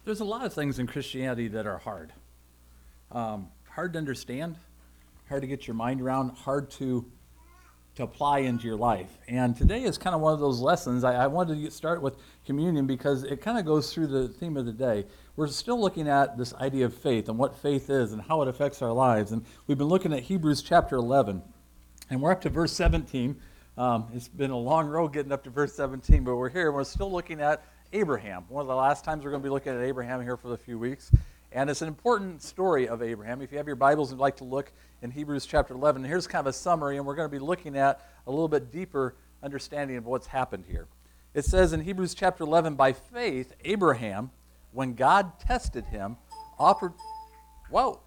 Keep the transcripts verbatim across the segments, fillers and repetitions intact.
There's a lot of things in Christianity that are hard. Um, hard to understand, hard to get your mind around, hard to to apply into your life. And today is kind of one of those lessons. I, I wanted to get start with communion because it kind of goes through the theme of the day. We're still looking at this idea of faith and what faith is and how it affects our lives. And we've been looking at Hebrews chapter eleven. And we're up to verse seventeen. Um, it's been a long road getting up to verse seventeen, but we're here. We're still looking at Abraham. One of the last times we're going to be looking at Abraham here for a few weeks. And it's an important story of Abraham. If you have your Bibles and would like to look in Hebrews chapter eleven, here's kind of a summary, and we're going to be looking at a little bit deeper understanding of what's happened here. It says in Hebrews chapter eleven, by faith, Abraham, when God tested him, offered... Whoa!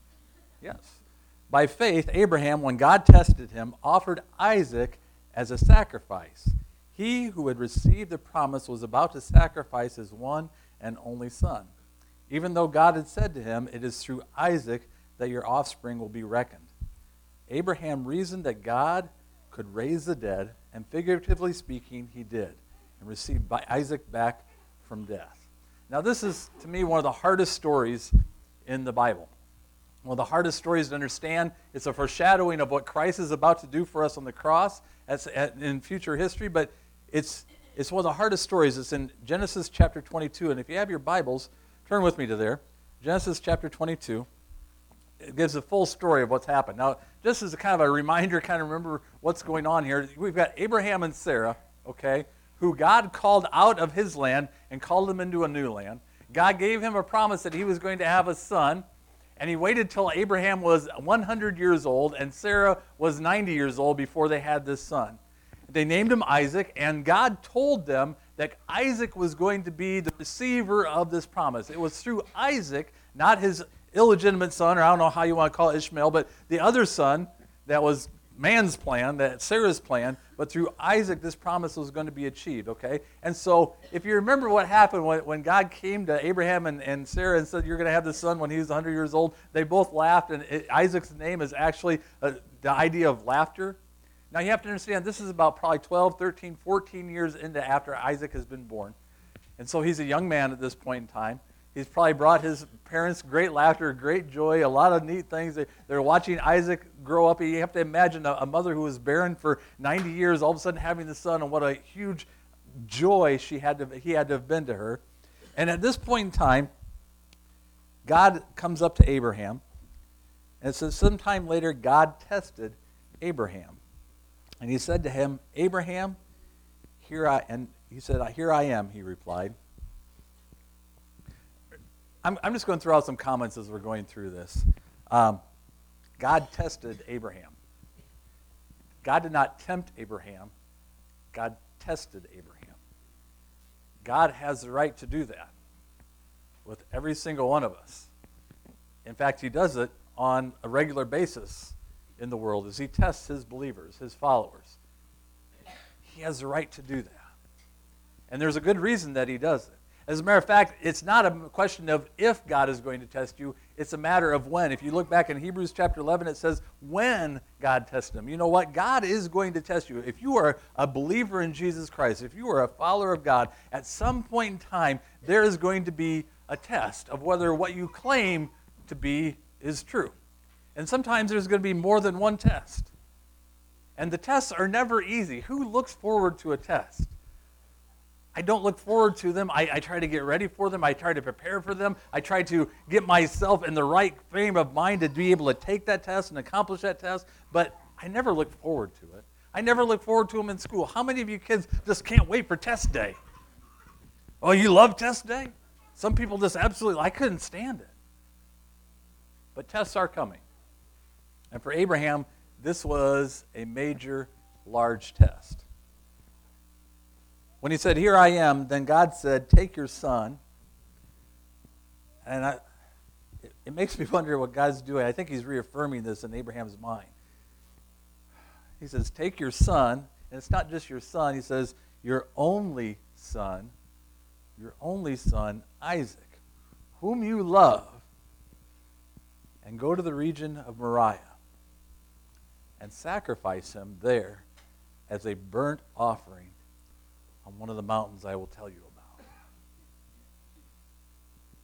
Yes. By faith, Abraham, when God tested him, offered Isaac as a sacrifice. He who had received the promise was about to sacrifice his one and only son, even though God had said to him, it is through Isaac that your offspring will be reckoned. Abraham reasoned that God could raise the dead, and figuratively speaking, he did, and received Isaac back from death. Now this is, to me, one of the hardest stories in the Bible. One of the hardest stories to understand. It's a foreshadowing of what Christ is about to do for us on the cross as, in future history, but it's it's one of the hardest stories. It's in Genesis chapter twenty-two, and if you have your Bibles, turn with me to there. Genesis chapter twenty-two. It gives a full story of what's happened. Now, just as a kind of a reminder, kind of remember what's going on here, we've got Abraham and Sarah, okay, who God called out of his land and called him into a new land. God gave him a promise that he was going to have a son, and he waited till Abraham was one hundred years old and Sarah was ninety years old before they had this son. They named him Isaac, and God told them that Isaac was going to be the receiver of this promise. It was through Isaac, not his illegitimate son, or I don't know how you want to call it, Ishmael, but the other son that was man's plan, that Sarah's plan, but through Isaac this promise was going to be achieved, okay? And so if you remember what happened when, when God came to Abraham and, and Sarah and said, you're going to have this son when he was one hundred years old, they both laughed, and it, Isaac's name is actually uh, the idea of laughter. Now you have to understand, this is about probably twelve, thirteen, fourteen years into after Isaac has been born. And so he's a young man at this point in time. He's probably brought his parents great laughter, great joy, a lot of neat things. They're watching Isaac grow up. You have to imagine a mother who was barren for ninety years, all of a sudden having the son, and what a huge joy she had to, he had to have been to her. And at this point in time, God comes up to Abraham, and it says sometime later God tested Abraham. And he said to him, Abraham, here I, and he said, here I am, he replied. I'm, I'm just going to throw out some comments as we're going through this. Um, God tested Abraham. God did not tempt Abraham. God tested Abraham. God has the right to do that with every single one of us. In fact, he does it on a regular basis in the world as he tests his believers, his followers. He has the right to do that. And there's a good reason that he does it. As a matter of fact, it's not a question of if God is going to test you, it's a matter of when. If you look back in Hebrews chapter eleven, it says when God tested him. You know what? God is going to test you. If you are a believer in Jesus Christ, if you are a follower of God, at some point in time, there is going to be a test of whether what you claim to be is true. And sometimes there's going to be more than one test. And the tests are never easy. Who looks forward to a test? I don't look forward to them. I, I try to get ready for them. I try to prepare for them. I try to get myself in the right frame of mind to be able to take that test and accomplish that test. But I never look forward to it. I never look forward to them in school. How many of you kids just can't wait for test day? Oh, you love test day? Some people just absolutely, I couldn't stand it. But tests are coming. And for Abraham, this was a major, large test. When he said, here I am, then God said, take your son. And I, it, it makes me wonder what God's doing. I think he's reaffirming this in Abraham's mind. He says, take your son, and it's not just your son. He says, your only son, your only son, Isaac, whom you love, and go to the region of Moriah and sacrifice him there as a burnt offering on one of the mountains I will tell you about.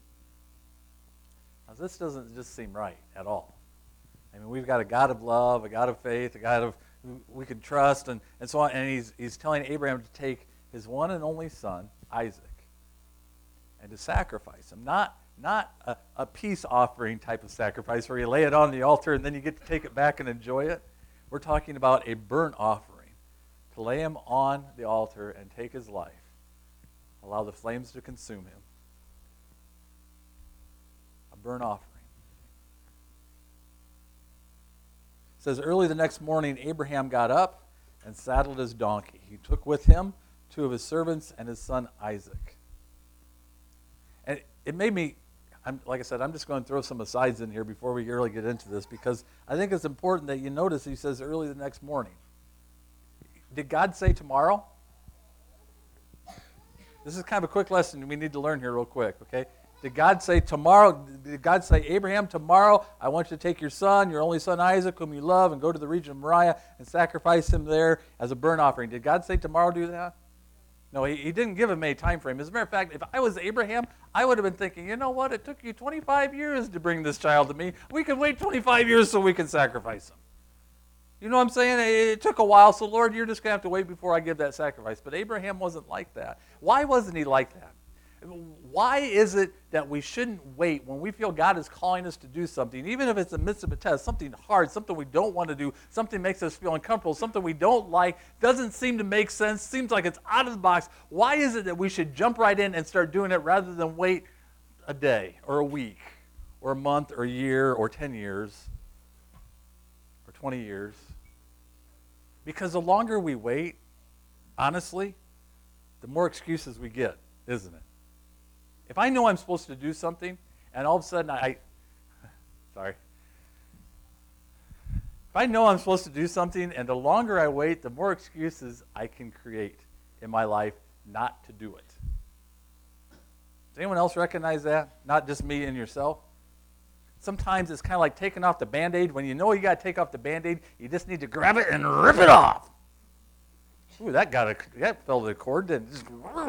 Now, this doesn't just seem right at all. I mean, we've got a God of love, a God of faith, a God of we can trust, and, and so on. And he's, he's telling Abraham to take his one and only son, Isaac, and to sacrifice him. Not, not a, a peace offering type of sacrifice where you lay it on the altar and then you get to take it back and enjoy it. We're talking about a burnt offering, to lay him on the altar and take his life, allow the flames to consume him. A burnt offering. It says, early the next morning, Abraham got up and saddled his donkey. He took with him two of his servants and his son Isaac. And it, it made me, I'm, like I said, I'm just going to throw some asides in here before we really get into this, because I think it's important that you notice he says early the next morning. Did God say tomorrow? This is kind of a quick lesson we need to learn here real quick, okay? Did God say tomorrow, did God say, Abraham, tomorrow I want you to take your son, your only son Isaac, whom you love, and go to the region of Moriah and sacrifice him there as a burnt offering? Did God say tomorrow do that? No, he, he didn't give him a time frame. As a matter of fact, if I was Abraham, I would have been thinking, you know what, it took you twenty-five years to bring this child to me. We can wait twenty-five years so we can sacrifice him. You know what I'm saying? It, it took a while, so Lord, you're just going to have to wait before I give that sacrifice. But Abraham wasn't like that. Why wasn't he like that? Why is it that we shouldn't wait when we feel God is calling us to do something, even if it's in the midst of a test, something hard, something we don't want to do, something makes us feel uncomfortable, something we don't like, doesn't seem to make sense, seems like it's out of the box. Why is it that we should jump right in and start doing it rather than wait a day or a week or a month or a year or ten years or twenty years? Because the longer we wait, honestly, the more excuses we get, isn't it? If I know I'm supposed to do something, and all of a sudden I, I sorry. If I know I'm supposed to do something, and the longer I wait, the more excuses I can create in my life not to do it. Does anyone else recognize that? Not just me and yourself? Sometimes it's kind of like taking off the Band-Aid. When you know you got to take off the Band-Aid, you just need to grab it and rip it off. Ooh, that got a, that fell to the cord, didn't it? Just,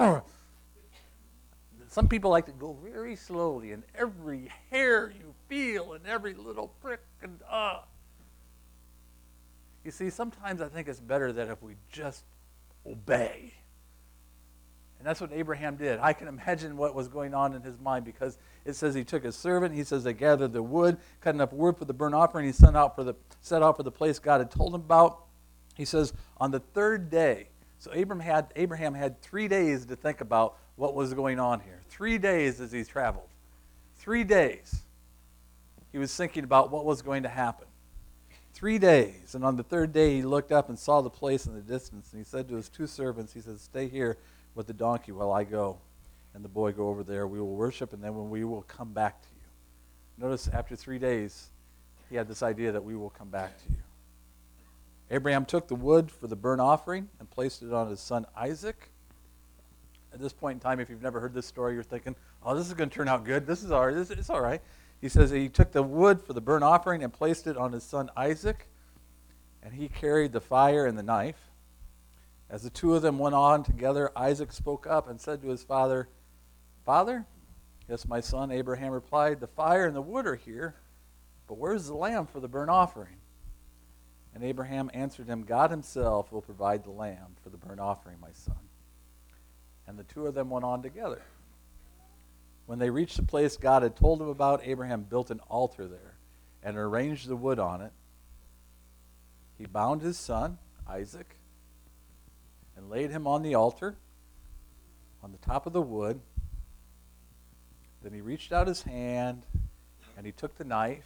some people like to go very slowly, and every hair you feel, and every little prick, and ah. Uh. You see, sometimes I think it's better that if we just obey. And that's what Abraham did. I can imagine what was going on in his mind, because it says he took his servant. He says they gathered the wood, cut enough wood for the burnt offering. He set out for the set out for the place God had told him about. He says on the third day. So Abraham had Abraham had three days to think about what was going on here. Three days as he traveled. Three days he was thinking about what was going to happen. Three days. And on the third day he looked up and saw the place in the distance. And he said to his two servants, he said, stay here with the donkey while I go. And the boy, go over there. We will worship, and then when we will come back to you. Notice after three days, he had this idea that we will come back to you. Abraham took the wood for the burnt offering and placed it on his son Isaac. At this point in time, if you've never heard this story, you're thinking, oh, this is going to turn out good. This is all right. This, it's all right. He says he took the wood for the burnt offering and placed it on his son Isaac, and he carried the fire and the knife. As the two of them went on together, Isaac spoke up and said to his father, Father? Yes, my son, Abraham replied, the fire and the wood are here, but where's the lamb for the burnt offering? And Abraham answered him, God himself will provide the lamb for the burnt offering, my son. And the two of them went on together. When they reached the place God had told him about, Abraham built an altar there and arranged the wood on it. He bound his son, Isaac, and laid him on the altar on the top of the wood. Then he reached out his hand and he took the knife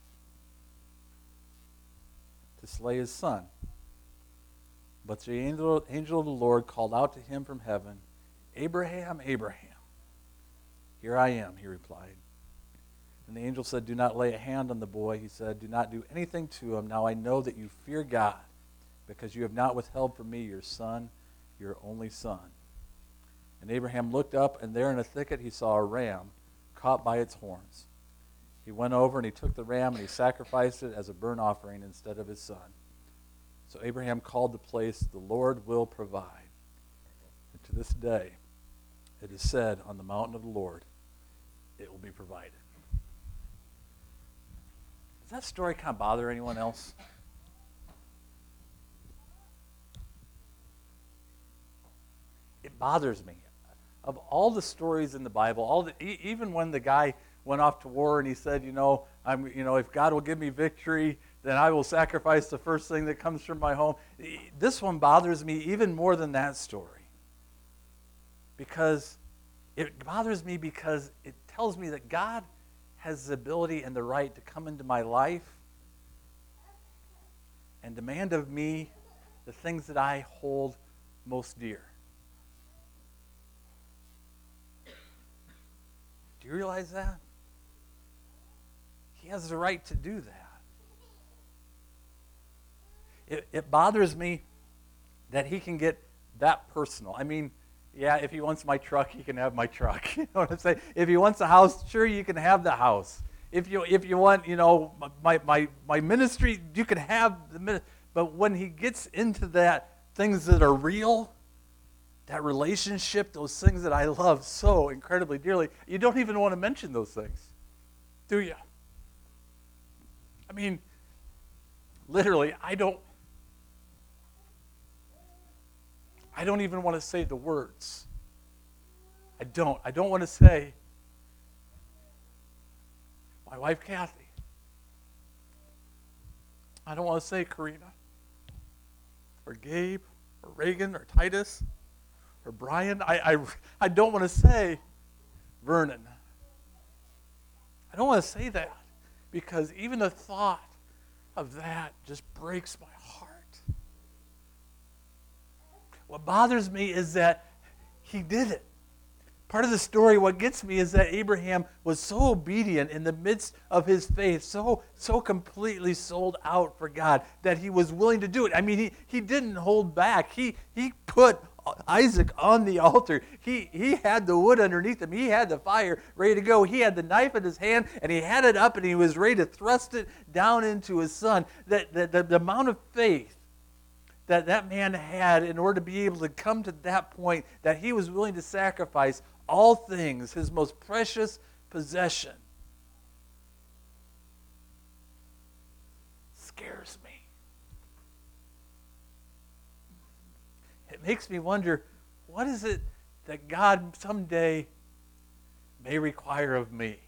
to slay his son. But the angel, angel of the Lord called out to him from heaven, Abraham, Abraham. Here I am, he replied. And the angel said, do not lay a hand on the boy. He said, do not do anything to him. Now I know that you fear God, because you have not withheld from me your son, your only son. And Abraham looked up, and there in a thicket he saw a ram caught by its horns. He went over and he took the ram and he sacrificed it as a burnt offering instead of his son. So Abraham called the place, the Lord will provide. And to this day, it is said on the mountain of the Lord, it will be provided. Does that story kind of bother anyone else? It bothers me. Of all the stories in the Bible, all the, e- even when the guy went off to war and he said, you know, I'm, you know, if God will give me victory, then I will sacrifice the first thing that comes from my home. This one bothers me even more than that story. Because it bothers me because it tells me that God has the ability and the right to come into my life and demand of me the things that I hold most dear. Do you realize that? He has the right to do that. It, it bothers me that he can get that personal. I mean, yeah, if he wants my truck, he can have my truck. You know what I'm saying? If he wants a house, sure, you can have the house. If you if you want, you know, my my my ministry, you can have the ministry. But when he gets into that, things that are real, that relationship, those things that I love so incredibly dearly, you don't even want to mention those things, do you? I mean, literally, I don't, I don't even want to say the words. I don't. I don't want to say, my wife Kathy. I don't want to say Karina, or Gabe, or Reagan, or Titus, or Brian. I, I, I don't want to say Vernon. I don't want to say that because even the thought of that just breaks my heart. What bothers me is that he did it. Part of the story, what gets me is that Abraham was so obedient in the midst of his faith, so so completely sold out for God that he was willing to do it. I mean, he, he didn't hold back. He he put Isaac on the altar. He he had the wood underneath him. He had the fire ready to go. He had the knife in his hand, and he had it up, and he was ready to thrust it down into his son. That the, the, the amount of faith that that man had in order to be able to come to that point that he was willing to sacrifice all things, his most precious possession, scares me. It makes me wonder, what is it that God someday may require of me?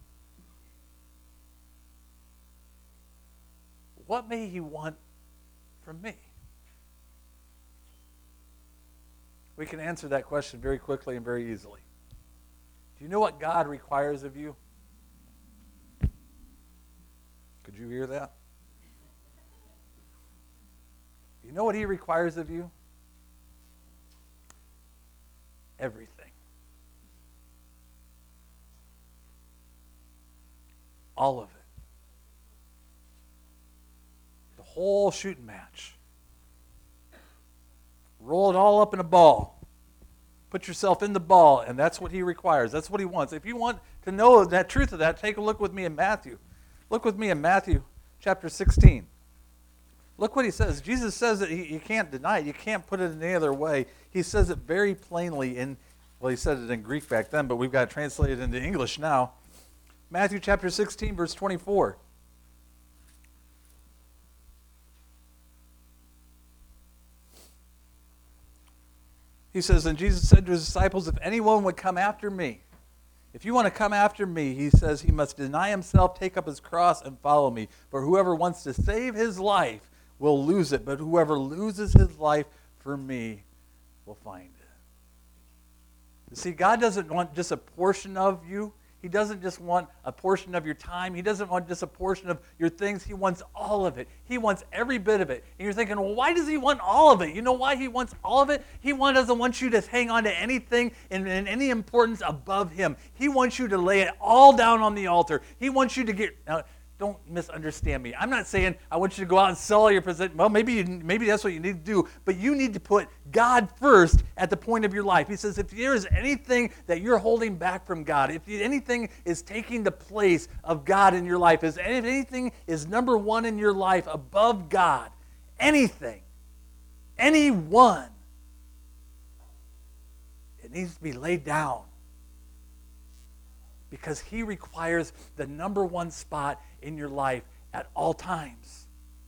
What may he want from me? We can answer that question very quickly and very easily. Do you know what God requires of you? Could you hear that? You know what he requires of you? Everything. All of it. The whole shooting match. Roll it all up in a ball. Put yourself in the ball, and that's what he requires. That's what he wants. If you want to know that truth of that, take a look with me in Matthew. Look with me in Matthew chapter sixteen. Look what he says. Jesus says that he, you can't deny it. You can't put it in any other way. He says it very plainly in, well, he said it in Greek back then, but we've got to translate it into English now. Matthew chapter sixteen, verse twenty-four. He says, and Jesus said to his disciples, if anyone would come after me, if you want to come after me, he says, he must deny himself, take up his cross, and follow me. For whoever wants to save his life will lose it, but whoever loses his life for me will find it. You see, God doesn't want just a portion of you. He doesn't just want a portion of your time. He doesn't want just a portion of your things. He wants all of it. He wants every bit of it. And you're thinking, well, why does he want all of it? You know why he wants all of it? He want, doesn't want you to hang on to anything in, in any importance above him. He wants you to lay it all down on the altar. He wants you to get... Now, don't misunderstand me. I'm not saying I want you to go out and sell all your possessions. Well, maybe you, maybe that's what you need to do, but you need to put God first at the point of your life. He says if there is anything that you're holding back from God, if anything is taking the place of God in your life, if anything is number one in your life above God, anything, anyone, it needs to be laid down. Because he requires the number one spot in your life at all times.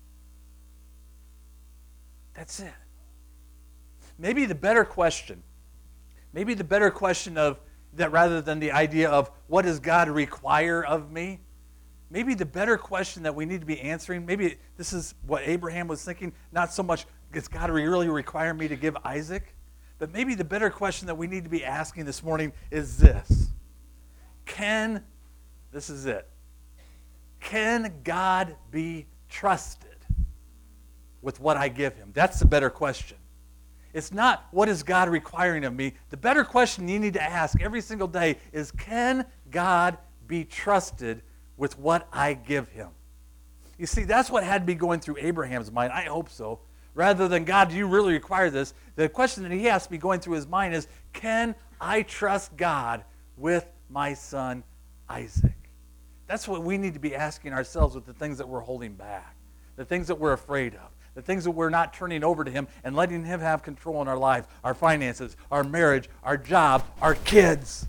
That's it. Maybe the better question, maybe the better question of that rather than the idea of what does God require of me, maybe the better question that we need to be answering, maybe this is what Abraham was thinking, not so much does God really require me to give Isaac, but maybe the better question that we need to be asking this morning is this. Can, this is it, can God be trusted with what I give him? That's the better question. It's not what is God requiring of me. The better question you need to ask every single day is, can God be trusted with what I give him? You see, that's what had to be going through Abraham's mind. I hope so. Rather than, God, do you really require this? The question that he has to be going through his mind is, can I trust God with my son Isaac? That's what we need to be asking ourselves with the things that we're holding back, the things that we're afraid of, the things that we're not turning over to him and letting him have control in our life, our finances, our marriage, our job, our kids.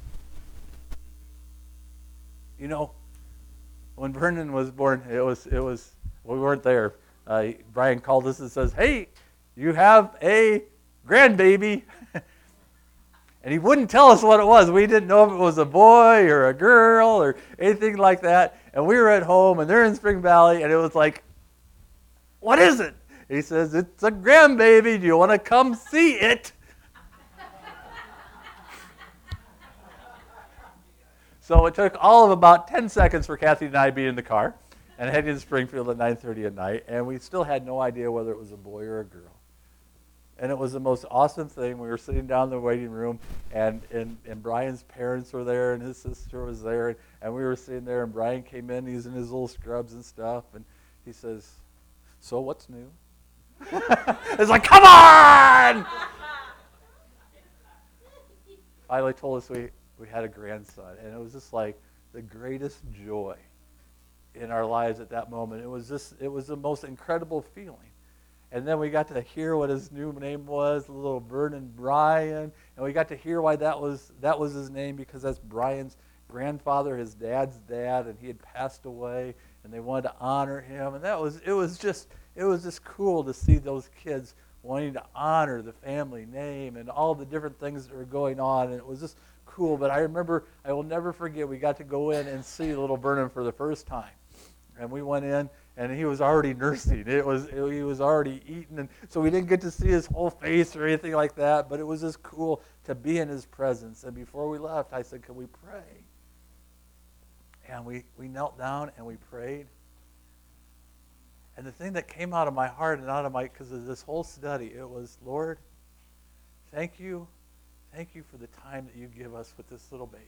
You know, when Vernon was born, it was, it was we weren't there. Uh, Brian called us and says, hey, you have a grandbaby. And he wouldn't tell us what it was. We didn't know if it was a boy or a girl or anything like that. And we were at home, and they're in Spring Valley, and it was like, what is it? He says, it's a grandbaby. Do you want to come see it? So it took all of about ten seconds for Kathy and I to be in the car and heading to Springfield at nine thirty at night, and we still had no idea whether it was a boy or a girl. And it was the most awesome thing. We were sitting down in the waiting room, and, and, and Brian's parents were there, and his sister was there, and, and we were sitting there, and Brian came in, he's in his little scrubs and stuff, and he says, so what's new? It's like, come on! Finally told us we, we had a grandson, and it was just like the greatest joy in our lives at that moment. It was just, it was the most incredible feeling. And then we got to hear what his new name was, little Vernon Brian, and we got to hear why that was that was his name, because that's Brian's grandfather, his dad's dad, and he had passed away, and they wanted to honor him, and that was it was just it was just cool to see those kids wanting to honor the family name and all the different things that were going on, and it was just cool. But I remember, I will never forget, we got to go in and see little Vernon for the first time, and we went in. And he was already nursing. It was it, he was already eating, and so we didn't get to see his whole face or anything like that. But it was just cool to be in his presence. And before we left, I said, "Can we pray?" And we we knelt down and we prayed. And the thing that came out of my heart and out of my, because of this whole study, it was, Lord, thank you, thank you for the time that you give us with this little baby.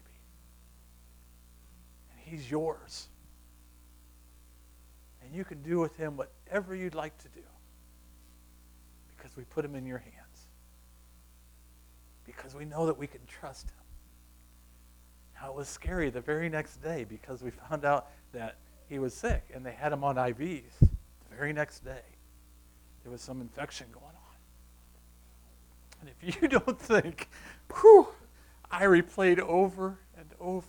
And he's yours. And you can do with him whatever you'd like to do, because we put him in your hands, because we know that we can trust him. Now, it was scary the very next day, because we found out that he was sick, and they had him on I Vs the very next day. There was some infection going on. And if you don't think, whew, I replayed over and over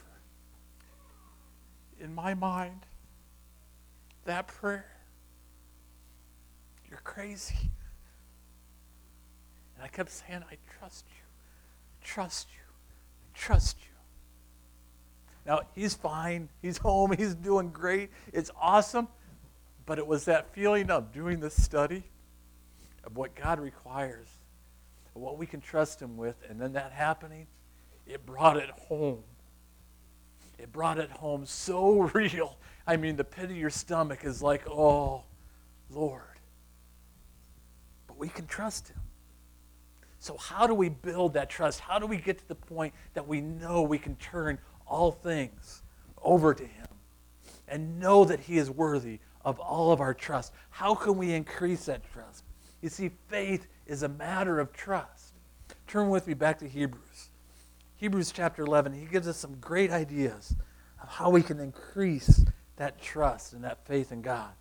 in my mind that prayer, you're crazy. And I kept saying, I trust you, trust you, trust you. Now, he's fine. He's home. He's doing great. It's awesome. But it was that feeling of doing this study of what God requires, of what we can trust him with, and then that happening, it brought it home. It brought it home so real. I mean, the pit of your stomach is like, oh, Lord. But we can trust him. So how do we build that trust? How do we get to the point that we know we can turn all things over to him and know that he is worthy of all of our trust? How can we increase that trust? You see, faith is a matter of trust. Turn with me back to Hebrews. Hebrews chapter eleven, he gives us some great ideas of how we can increase that trust and that faith in God.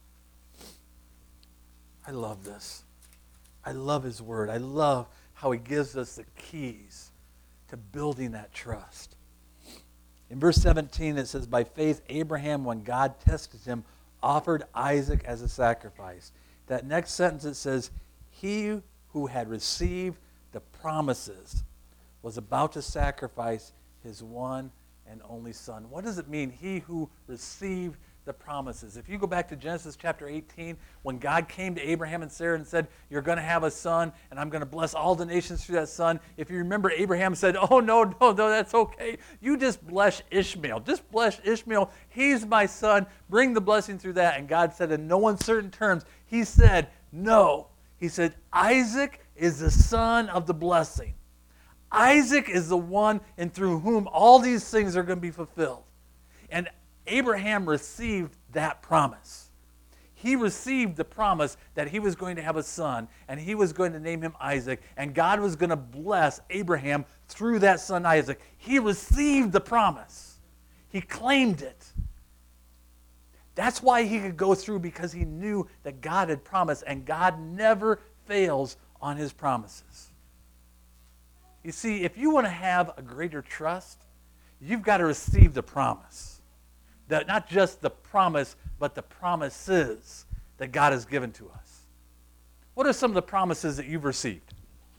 I love this. I love his word. I love how he gives us the keys to building that trust. In verse seventeen, it says, by faith, Abraham, when God tested him, offered Isaac as a sacrifice. That next sentence, it says, he who had received the promises was about to sacrifice his one and only son. What does it mean, he who received the promises? If you go back to Genesis chapter eighteen, when God came to Abraham and Sarah and said, you're going to have a son, and I'm going to bless all the nations through that son. If you remember, Abraham said, oh, no, no, no, that's okay. You just bless Ishmael. Just bless Ishmael. He's my son. Bring the blessing through that. And God said in no uncertain terms, he said, no. He said, Isaac is the son of the blessing. Isaac is the one and through whom all these things are going to be fulfilled. And Abraham received that promise. He received the promise that he was going to have a son, and he was going to name him Isaac, and God was going to bless Abraham through that son Isaac. He received the promise. He claimed it. That's why he could go through, because he knew that God had promised, and God never fails on his promises. You see, if you want to have a greater trust, you've got to receive the promise. That not just the promise, but the promises that God has given to us. What are some of the promises that you've received?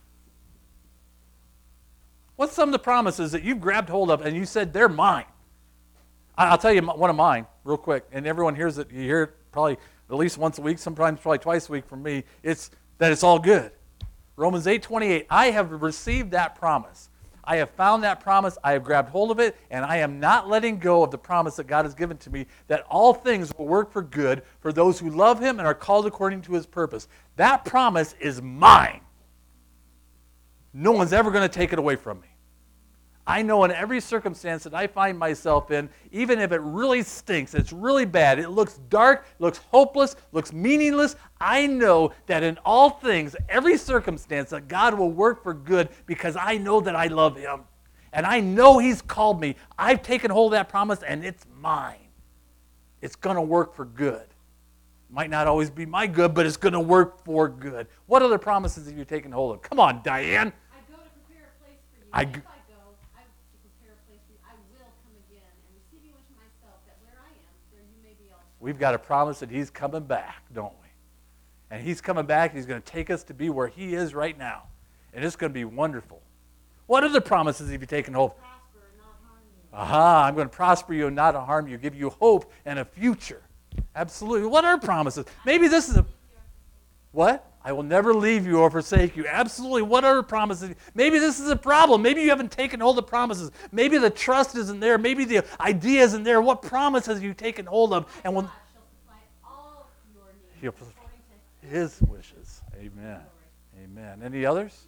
What's some of the promises that you've grabbed hold of and you said, they're mine? I'll tell you one of mine real quick, and everyone hears it. You hear it probably at least once a week, sometimes probably twice a week from me. It's that it's all good. Romans eight twenty-eight, I have received that promise. I have found that promise, I have grabbed hold of it, and I am not letting go of the promise that God has given to me, that all things will work for good for those who love him and are called according to his purpose. That promise is mine. No one's ever going to take it away from me. I know in every circumstance that I find myself in, even if it really stinks, it's really bad, it looks dark, looks hopeless, looks meaningless, I know that in all things, every circumstance, that God will work for good because I know that I love him. And I know he's called me. I've taken hold of that promise, and it's mine. It's going to work for good. Might not always be my good, but it's going to work for good. What other promises have you taken hold of? Come on, Diane. I go to prepare a place for you. I If g- I go, I to prepare a place for you. I will come again and receive you into myself, that where I am, there you may be also. We've got a promise that he's coming back, don't we? And he's coming back, and he's going to take us to be where he is right now. And it's going to be wonderful. What other promises have you taken hold of? Prosper and not harm you. Aha, I'm going to prosper you and not harm you, give you hope and a future. Absolutely. What are promises? Maybe this is a... What? I will never leave you or forsake you. Absolutely. What are promises? Maybe this is a problem. Maybe you haven't taken hold of promises. Maybe the trust isn't there. Maybe the idea isn't there. What promises have you taken hold of? And when God shall supply all your needs He'll- according to his wishes. Amen. Amen. Any others?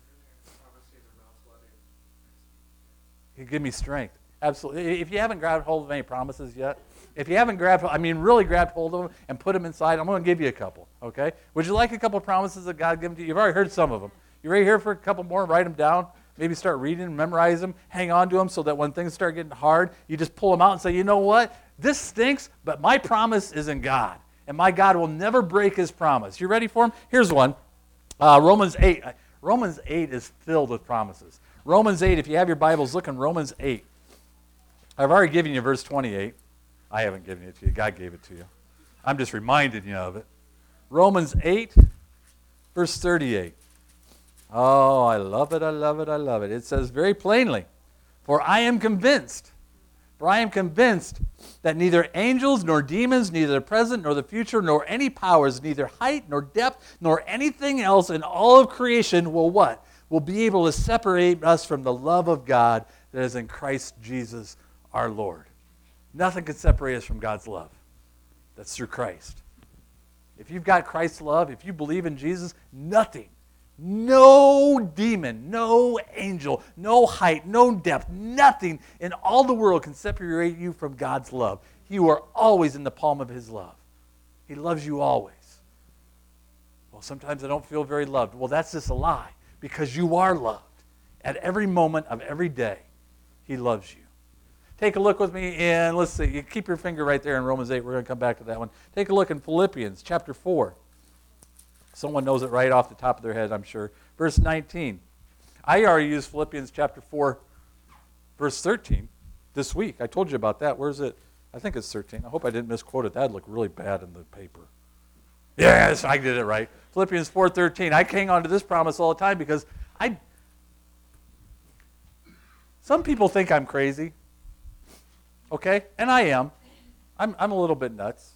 He'll give me strength. Absolutely. If you haven't grabbed hold of any promises yet, if you haven't grabbed, I mean really grabbed hold of them and put them inside, I'm going to give you a couple, okay? Would you like a couple promises that God given to you? You've already heard some of them. You ready here for a couple more? Write them down. Maybe start reading, memorize them, hang on to them so that when things start getting hard, you just pull them out and say, you know what? This stinks, but my promise is in God. And my God will never break his promise. You ready for them? Here's one. Uh, Romans eight. Romans eight is filled with promises. Romans eight, if you have your Bibles, look in Romans eight. I've already given you verse twenty-eight. I haven't given it to you. God gave it to you. I'm just reminding you of it. Romans eight, verse thirty-eight. Oh, I love it, I love it, I love it. It says very plainly, for I am convinced, for I am convinced that neither angels nor demons, neither the present nor the future, nor any powers, neither height nor depth, nor anything else in all of creation will what? Will be able to separate us from the love of God that is in Christ Jesus our Lord. Nothing can separate us from God's love. That's through Christ. If you've got Christ's love, if you believe in Jesus, nothing, no demon, no angel, no height, no depth, nothing in all the world can separate you from God's love. You are always in the palm of his love. He loves you always. Well, sometimes I don't feel very loved. Well, that's just a lie, because you are loved. At every moment of every day, he loves you. Take a look with me in, let's see, you keep your finger right there in Romans eight. We're going to come back to that one. Take a look in Philippians chapter four. Someone knows it right off the top of their head, I'm sure. Verse nineteen. I already used Philippians chapter four, verse thirteen this week. I told you about that. Where's it? I think it's thirteen. I hope I didn't misquote it. That'd look really bad in the paper. Yes, I did it right. Philippians four thirteen. I hang on to this promise all the time because I. Some people think I'm crazy. Okay? And I am. I'm I'm a little bit nuts.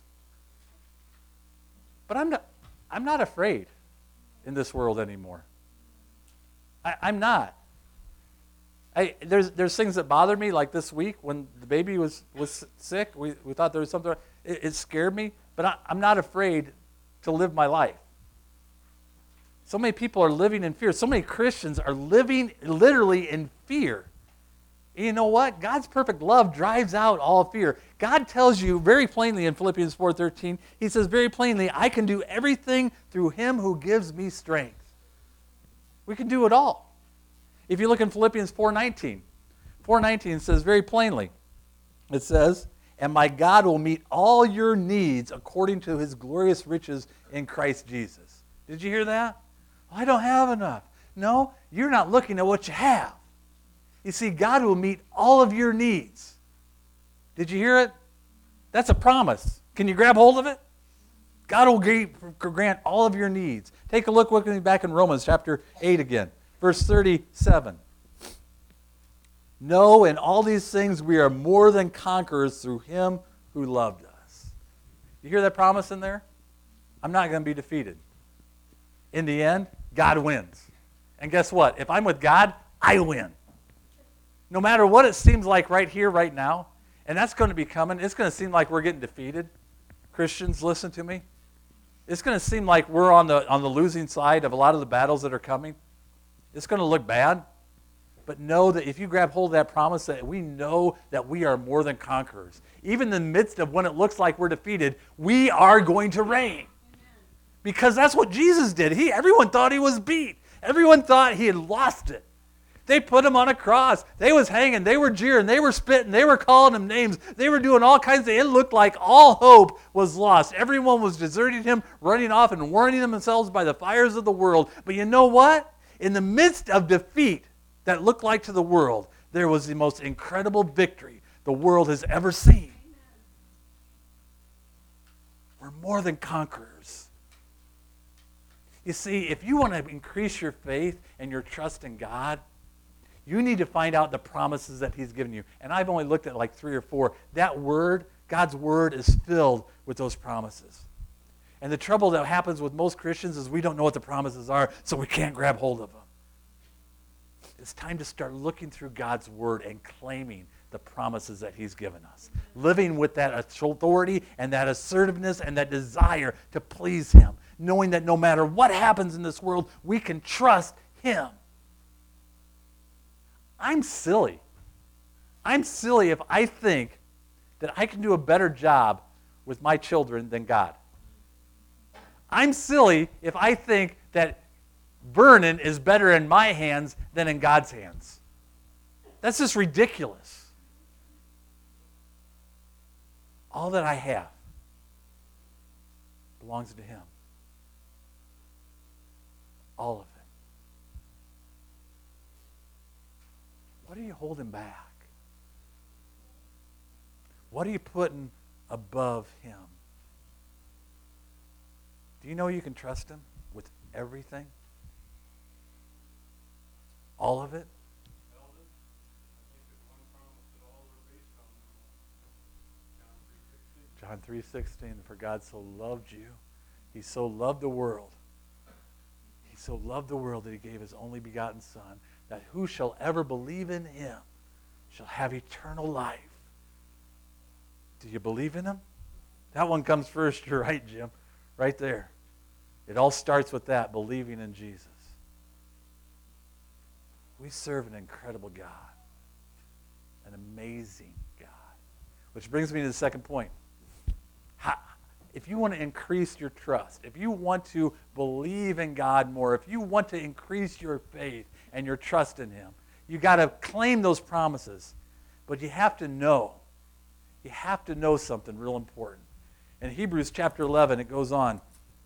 But I'm not I'm not afraid in this world anymore. I, I'm not. I, there's there's things that bother me, like this week when the baby was, was sick. We, we thought there was something. It, it scared me, but I, I'm not afraid to live my life. So many people are living in fear. So many Christians are living literally in fear. And you know what? God's perfect love drives out all fear. God tells you very plainly in Philippians four thirteen, he says very plainly, I can do everything through him who gives me strength. We can do it all. If you look in Philippians four nineteen, four nineteen says very plainly, it says, and my God will meet all your needs according to his glorious riches in Christ Jesus. Did you hear that? Oh, I don't have enough. No, you're not looking at what you have. You see, God will meet all of your needs. Did you hear it? That's a promise. Can you grab hold of it? God will grant all of your needs. Take a look with me back in Romans chapter eight again. Verse thirty-seven. No, in all these things we are more than conquerors through him who loved us. You hear that promise in there? I'm not going to be defeated. In the end, God wins. And guess what? If I'm with God, I win. No matter what it seems like right here, right now, and that's going to be coming, it's going to seem like we're getting defeated. Christians, listen to me. It's going to seem like we're on the, on the losing side of a lot of the battles that are coming. It's going to look bad. But know that if you grab hold of that promise, that we know that we are more than conquerors. Even in the midst of when it looks like we're defeated, we are going to reign. Because that's what Jesus did. He, everyone thought he was beat. Everyone thought he had lost it. They put him on a cross. They was hanging. They were jeering. They were spitting. They were calling him names. They were doing all kinds of things. It looked like all hope was lost. Everyone was deserting him, running off and warning themselves by the fires of the world. But you know what? In the midst of defeat that looked like to the world, there was the most incredible victory the world has ever seen. We're more than conquerors. You see, if you want to increase your faith and your trust in God, you need to find out the promises that he's given you. And I've only looked at like three or four. That word, God's word, is filled with those promises. And the trouble that happens with most Christians is we don't know what the promises are, so we can't grab hold of them. It's time to start looking through God's word and claiming the promises that he's given us. Living with that authority and that assertiveness and that desire to please him. Knowing that no matter what happens in this world, we can trust him. I'm silly. I'm silly if I think that I can do a better job with my children than God. I'm silly if I think that Vernon is better in my hands than in God's hands. That's just ridiculous. All that I have belongs to him. All of it. What are you holding back? What are you putting above him? Do you know you can trust him with everything? All of it? John three sixteen, for God so loved you, he so loved the world. He so loved the world that he gave his only begotten Son, that who shall ever believe in him shall have eternal life. Do you believe in him? That one comes first, you're right, Jim. Right there. It all starts with that, believing in Jesus. We serve an incredible God. An amazing God. Which brings me to the second point. How, if you want to increase your trust, if you want to believe in God more, if you want to increase your faith and your trust in him, you got to claim those promises. But you have to know. You have to know something real important. In Hebrews chapter eleven, it goes on.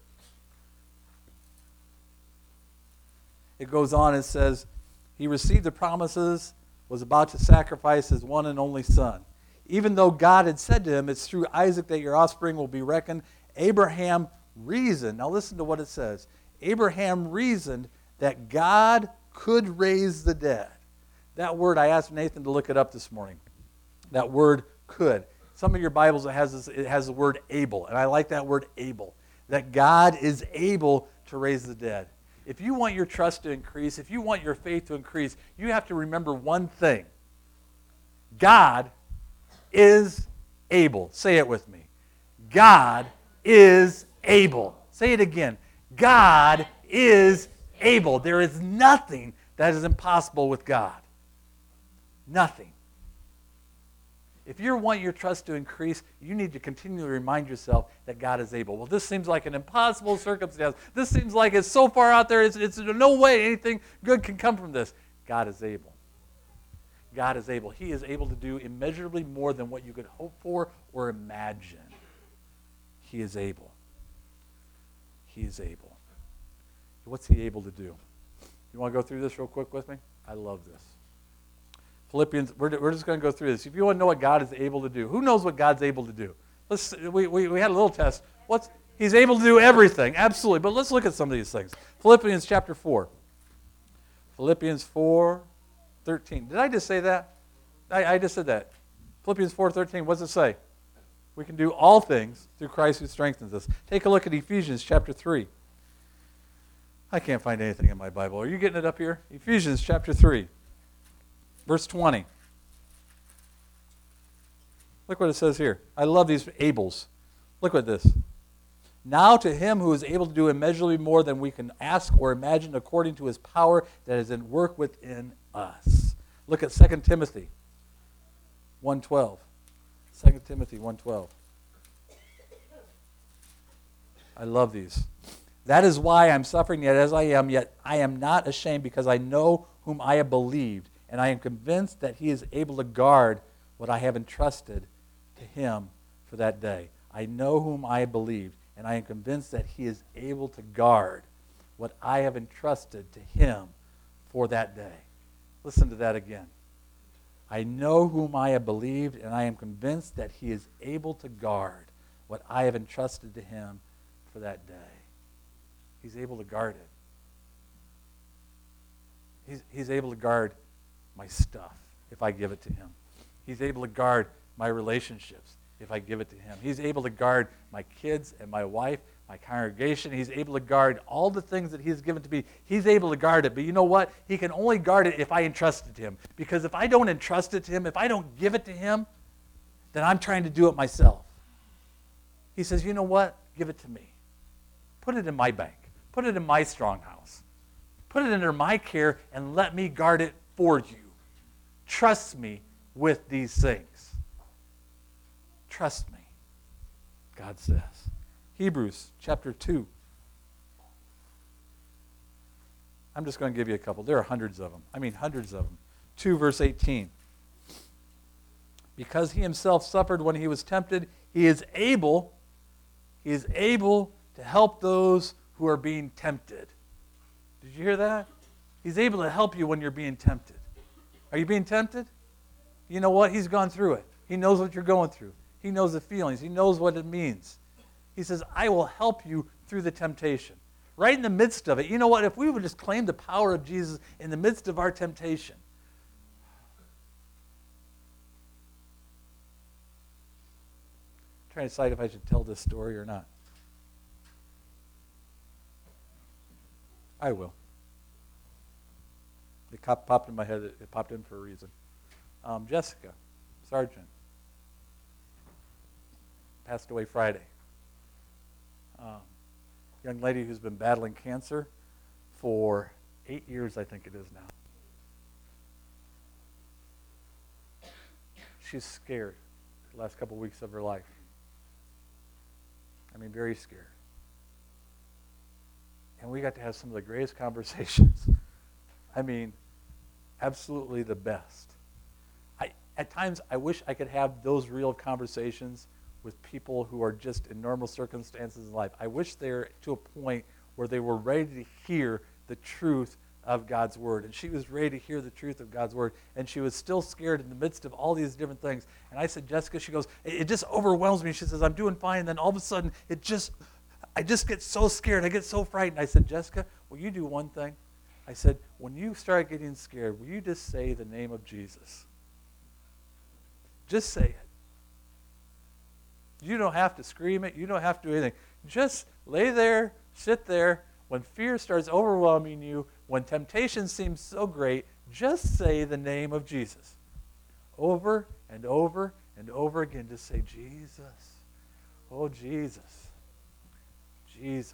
It goes on and says, he received the promises, was about to sacrifice his one and only Son. Even though God had said to him, it's through Isaac that your offspring will be reckoned, Abraham reasoned. Now listen to what it says. Abraham reasoned that God could raise the dead. That word, I asked Nathan to look it up this morning. That word could. Some of your Bibles, it has, this, it has the word able, and I like that word able. That God is able to raise the dead. If you want your trust to increase, if you want your faith to increase, you have to remember one thing. God is able. Say it with me. God is able. Say it again. God is able. There is nothing that is impossible with God. Nothing. If you want your trust to increase, you need to continually remind yourself that God is able. Well, this seems like an impossible circumstance. This seems like it's so far out there, it's, it's no way anything good can come from this. God is able. God is able. He is able to do immeasurably more than what you could hope for or imagine. He is able. He is able. What's he able to do? You want to go through this real quick with me? I love this. Philippians, we're, we're just going to go through this. If you want to know what God is able to do, who knows what God's able to do? Let's, we, we, we had a little test. What's, he's able to do everything, absolutely. But let's look at some of these things. Philippians chapter four. Philippians four, thirteen. Did I just say that? I, I just said that. Philippians four, thirteen. What does it say? We can do all things through Christ who strengthens us. Take a look at Ephesians chapter three. I can't find anything in my Bible. Are you getting it up here? Ephesians chapter three. Verse twenty. Look what it says here. I love these ables. Look at this. Now to him who is able to do immeasurably more than we can ask or imagine according to his power that is at work within us. Look at Second Timothy one twelve. Second Timothy one twelve. I love these. That is why I'm suffering yet as I am, yet I am not ashamed because I know whom I have believed. And I am convinced that he is able to guard what I have entrusted to him for that day. I know whom I have believed, and I am convinced that he is able to guard what I have entrusted to him for that day. Listen to that again. I know whom I have believed, and I am convinced that he is able to guard what I have entrusted to him for that day. He's able to guard it. He's, he's able to guard my stuff if I give it to him. He's able to guard my relationships if I give it to him. He's able to guard my kids and my wife, my congregation. He's able to guard all the things that he's given to me. He's able to guard it. But you know what? He can only guard it if I entrust it to him. Because if I don't entrust it to him, if I don't give it to him, then I'm trying to do it myself. He says, you know what? Give it to me. Put it in my bank. Put it in my strong house. Put it under my care and let me guard it for you. Trust me with these things. Trust me, God says. Hebrews chapter two. I'm just going to give you a couple. There are hundreds of them. I mean hundreds of them. two verse eighteen. Because he himself suffered when he was tempted, he is able, he is able to help those who are being tempted. Did you hear that? He's able to help you when you're being tempted. Are you being tempted? You know what? He's gone through it. He knows what you're going through. He knows the feelings. He knows what it means. He says, I will help you through the temptation. Right in the midst of it. You know what? If we would just claim the power of Jesus in the midst of our temptation. I'm trying to decide if I should tell this story or not. I will. It popped in my head. It popped in for a reason. Um, Jessica Sargent passed away Friday. Um, young lady who's been battling cancer for eight years, I think it is now. She's scared the last couple weeks of her life. I mean, very scared. And we got to have some of the greatest conversations. I mean, absolutely the best. I, at times, I wish I could have those real conversations with people who are just in normal circumstances in life. I wish they're to a point where they were ready to hear the truth of God's word. And she was ready to hear the truth of God's word. And she was still scared in the midst of all these different things. And I said, Jessica, she goes, it, it just overwhelms me. She says, I'm doing fine. And then all of a sudden, it just, I just get so scared. I get so frightened. I said, Jessica, will you do one thing? I said, when you start getting scared, will you just say the name of Jesus? Just say it. You don't have to scream it. You don't have to do anything. Just lay there, sit there. When fear starts overwhelming you, when temptation seems so great, just say the name of Jesus. Over and over and over again, just say, Jesus. Oh, Jesus. Jesus.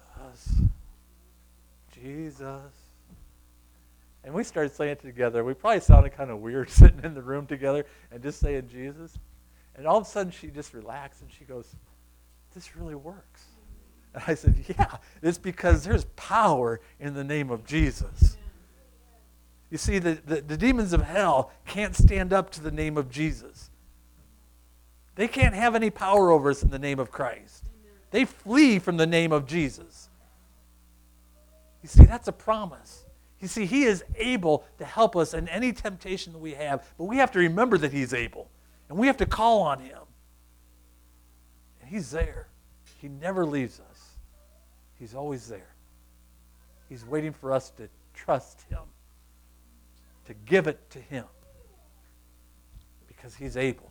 Jesus. And we started saying it together. We probably sounded kind of weird sitting in the room together and just saying Jesus. And all of a sudden, she just relaxed and she goes, this really works. And I said, yeah, it's because there's power in the name of Jesus. You see, the, the, the demons of hell can't stand up to the name of Jesus. They can't have any power over us in the name of Christ. They flee from the name of Jesus. You see, that's a promise. You see, he is able to help us in any temptation that we have, but we have to remember that he's able, and we have to call on him. And he's there. He never leaves us. He's always there. He's waiting for us to trust him, to give it to him, because he's able.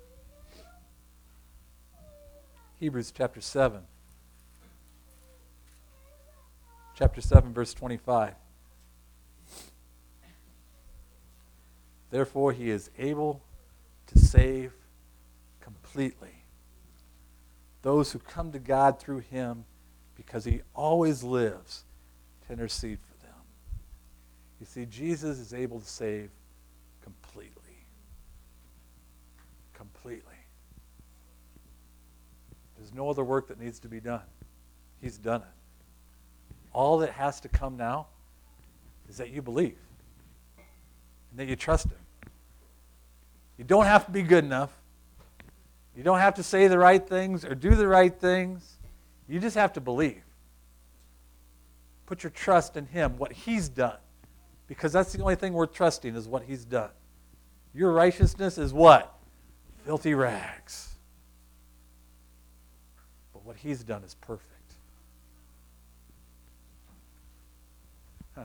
Hebrews chapter seven. Chapter seven, verse twenty-five. Therefore, he is able to save completely those who come to God through him, because he always lives to intercede for them. You see, Jesus is able to save completely. Completely. There's no other work that needs to be done. He's done it. All that has to come now is that you believe and that you trust him. You don't have to be good enough. You don't have to say the right things or do the right things. You just have to believe. Put your trust in him, what he's done. Because that's the only thing worth trusting is what he's done. Your righteousness is what? Filthy rags. But what he's done is perfect. Huh.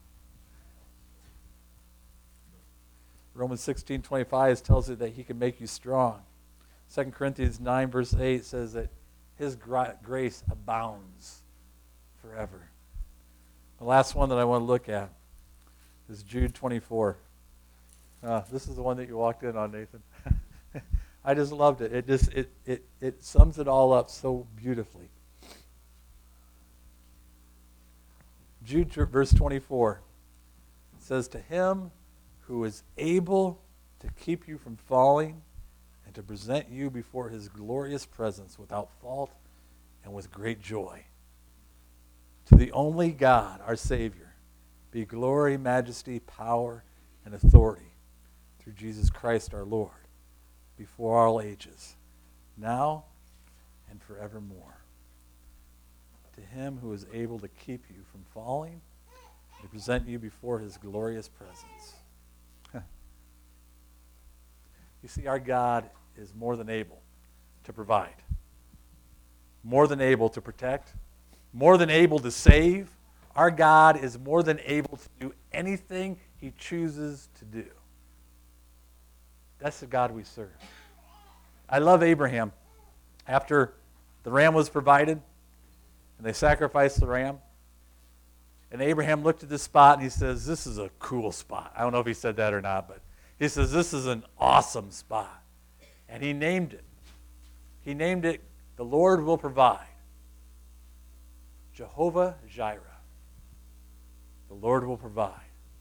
Romans sixteen twenty-five tells you that he can make you strong. Second Corinthians nine verse eight says that his gra- grace abounds forever. The last one that I want to look at is Jude twenty-four. Uh, this is the one that you walked in on, Nathan. I just loved it. It just it it it sums it all up so beautifully. Jude verse twenty-four says, "To him who is able to keep you from falling and to present you before his glorious presence without fault and with great joy. To the only God, our Savior, be glory, majesty, power, and authority through Jesus Christ our Lord, before all ages, now and forevermore. To him who is able to keep you from falling and to present you before his glorious presence." You see, our God is more than able to provide, more than able to protect, more than able to save. Our God is more than able to do anything he chooses to do. That's the God we serve. I love Abraham. After the ram was provided, and they sacrificed the ram, and Abraham looked at this spot and he says, "This is a cool spot." I don't know if he said that or not, but he says, "This is an awesome spot." And he named it. He named it, "The Lord will provide." Jehovah Jireh. The Lord will provide.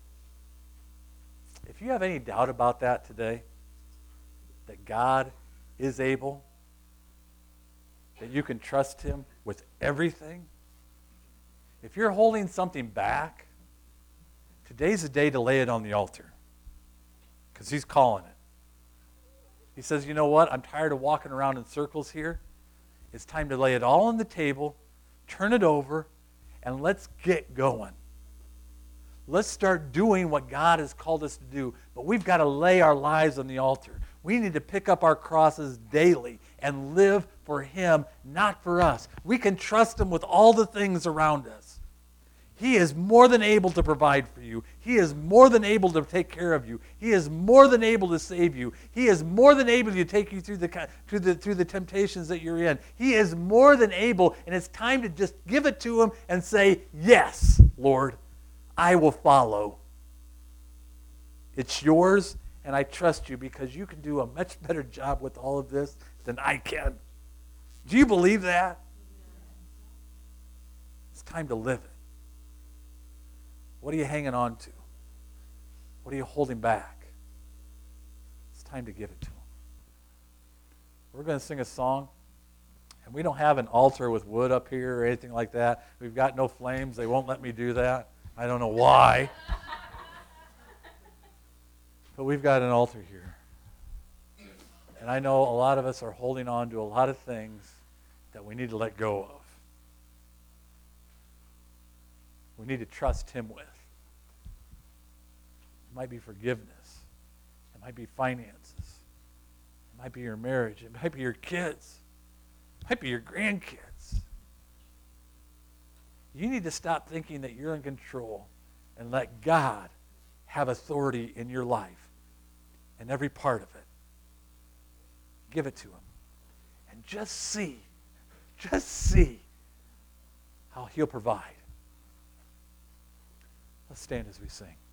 If you have any doubt about that today, that God is able, that you can trust him with everything, if you're holding something back, today's the day to lay it on the altar, because he's calling it. He says, "You know what? I'm tired of walking around in circles here. It's time to lay it all on the table, turn it over, and let's get going. Let's start doing what God has called us to do. But we've got to lay our lives on the altar. We need to pick up our crosses daily and live for Him, not for us. We can trust Him with all the things around us. He is more than able to provide for you. He is more than able to take care of you. He is more than able to save you. He is more than able to take you through the, through the, through the temptations that you're in. He is more than able, and it's time to just give it to Him and say, yes, Lord, I will follow. It's yours, and I trust you because you can do a much better job with all of this than I can. Do you believe that? It's time to live it. What are you hanging on to? What are you holding back? It's time to give it to Him. We're going to sing a song, and we don't have an altar with wood up here or anything like that. We've got no flames. They won't let me do that. I don't know why. But we've got an altar here. And I know a lot of us are holding on to a lot of things that we need to let go of. We need to trust Him with. It might be forgiveness. It might be finances. It might be your marriage. It might be your kids. It might be your grandkids. You need to stop thinking that you're in control and let God have authority in your life and every part of it. Give it to Him. And just see, just see how He'll provide. Let's stand as we sing.